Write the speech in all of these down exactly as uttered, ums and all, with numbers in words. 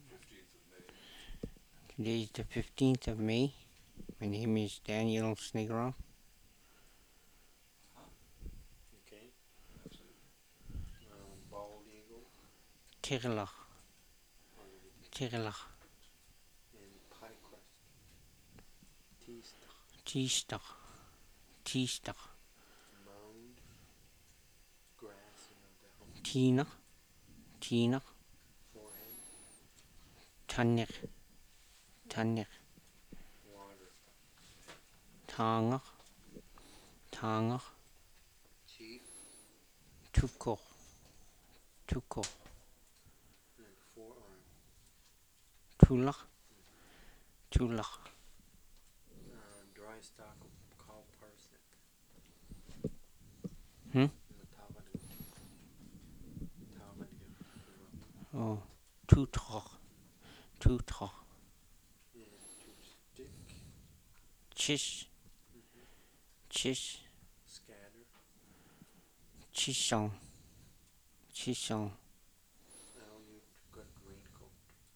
Today is the fifteenth of May. My name is Daniel Snigron. Okay. Um, bald eagle. Tirlach. Already. Tirlach. And pie crust. Teastach. Teastach. Teastach. Mound. Grass, you know, the hump. Teenach. Teenach. Forehead. Tannych. Tannych. Water. Tangach. Tangach. Chief. Tukoch. Tukoch. And forearm. Tulach. Mm-hmm. Tulach. Uh, dry stalk of cow parsnip. Hmm? Oh. Tutroch. Tutroch. And to stick. Chish. Mm-hmm. Chish. Scatter. Chisong. Chisong. Now you got raincoat.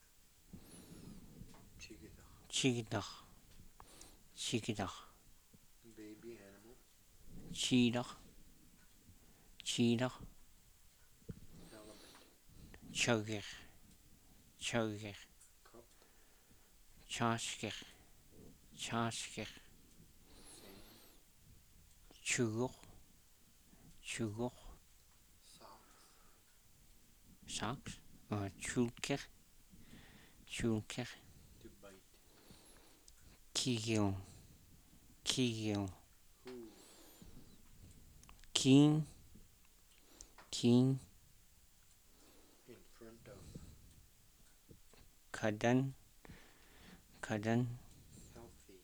Chigidach. Chigdach. Chigdach. Baby animal. Cheetah. Cheetah. Elephant. Chugger. Chugger. Cup. Chasker. Chasker. Sand. Chugoch. Chugoch. Socks. Socks. Uh, chulker. Chulker. To bite. Kigel. Kigel. Who. Keen. Keen. In front of. Kadan. Kadan. Healthy.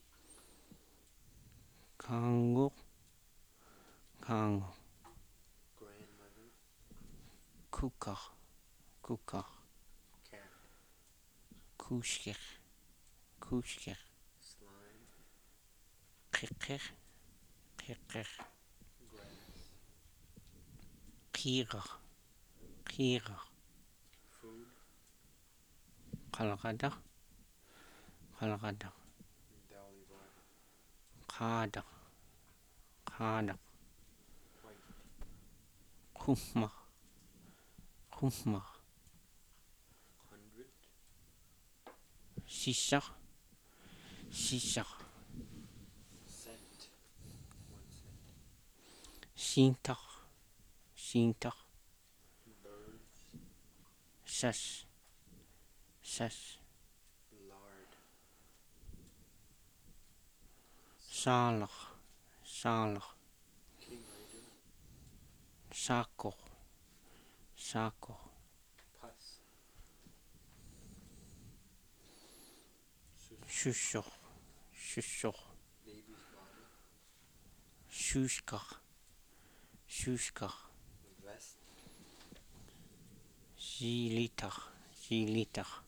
Kango. Kango. Grandmother. Kukach. Kukach. Cat. Kusker. Kusker. Slime. Kikker. Kikker. Grass. Kirach. Kirach. Food. Kalgadach. Kalgadach. Dolly water. Kadach. Kadach. White. Kumach. Kumach. Hundred. Sisach. Sisach. Cent. One cent. Sintach. Sintach. Birds. Sas. Sas. Lard. Salach. Salach. King Raider. Sakoch. Sakoch. Pus. Shushoch. Shushoch. Baby's bottle. Shushkach. Shushkach. Vest. Zilitach. Zilitach.